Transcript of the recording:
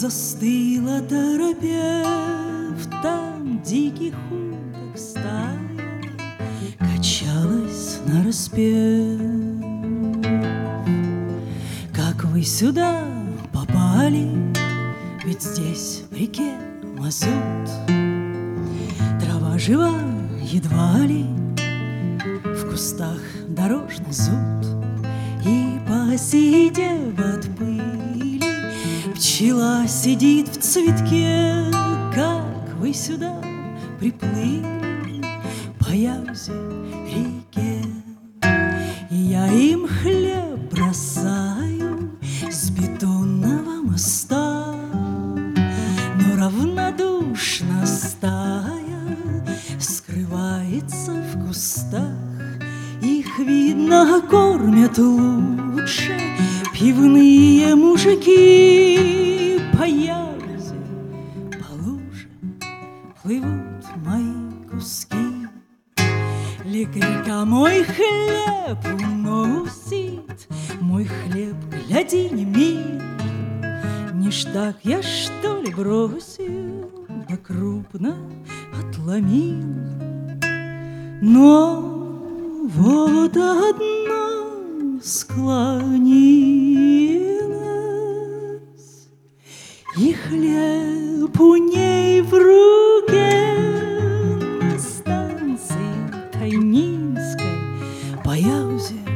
Застыла терапевт, там диких уток стая качалась нараспев. Как вы сюда попали? Ведь здесь в реке мазут, трава жива едва ли, в кустах дорожный зуд. И посидев от пыли, пчела сидит в цветке. Как вы сюда приплыли по Яузе реке? И я им хлеб бросаю с бетонного моста, но равнодушно стая скрывается в кустах. Их, видно, кормят лучше пивные мужики. По Яузе, по луже плывут мои куски. Лекарька мой хлеб уносит, мой хлеб, гляди, не мил. Ништяк я, что ли, бросил, да крупно отломил. Но вот одна склонилась, и хлеб у ней в руке. На станции Тайнинской по Яузе